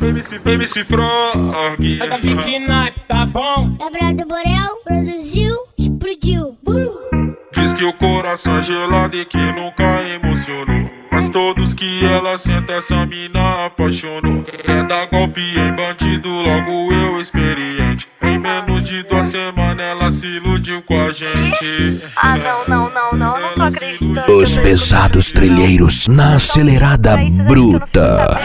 MC Frog. É da Vicky Nike, tá bom? Gabriel do Borel produziu, explodiu. Diz que o coração é gelado e que nunca emocionou, mas todos que ela senta essa mina apaixonou. É dar golpe em bandido, logo eu experiente. Em menos de 2 semanas ela se iludiu com a gente. Ah, não tô acreditando. Os pesados trilheiros na acelerada bruta.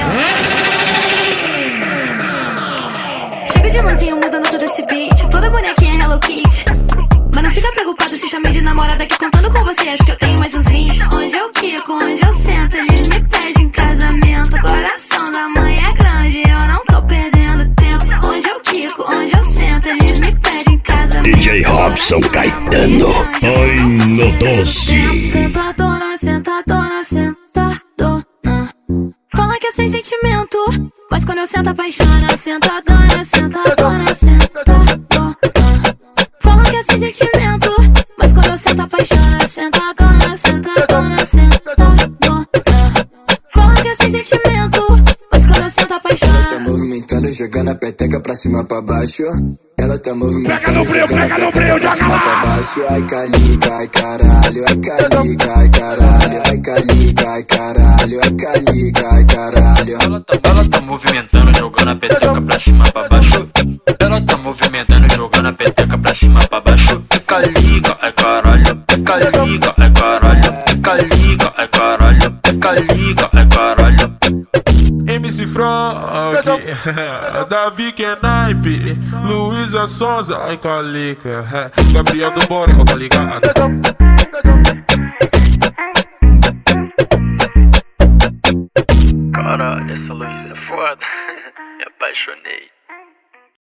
Chega de mansinho mudando todo esse beat, toda bonequinha Hello Kitty. Mas não fica preocupado se chamei de namorada que contando com você acho que eu tenho mais uns 20. Onde eu quico, onde eu sento, eles me pedem casamento. Coração da mãe é grande, eu não tô perdendo tempo. Onde eu quico, onde eu sento, eles me pedem casamento. DJ Robson Caetano, ai no doce. Sentadona, sentadona, sentadona. Fala que é sem sentimento, mas quando eu sento apaixona. Sentadona, sentadona, sentadona. Fala que é sem sentimento, mas quando eu sento apaixona. Sentadona, sentadona, sentadona. Fala que é sem sentimento, mas quando eu sento apaixona. Ela tá movimentando, jogando a peteca pra cima pra baixo. Ela tá movimentando, pega no breu, joga lá pra baixo. Ai calica, ai caralho, ai calica, ai caralho, ai calica, ai caralho, ai calica, ai caralho. Ela tá movimentando, jogando a peteca pra cima pra baixo. Ela tá movimentando, jogando a peteca pra cima pra baixo. É calica, é caralho, é calica, é caralho, é calica, é caralho, é calica, é caralho. MC Frog, Davi Kenaipe, Luísa Sonza, ai calica, Gabriel do Borel, tá ligado? Caralho, essa Luísa é foda. Me apaixonei.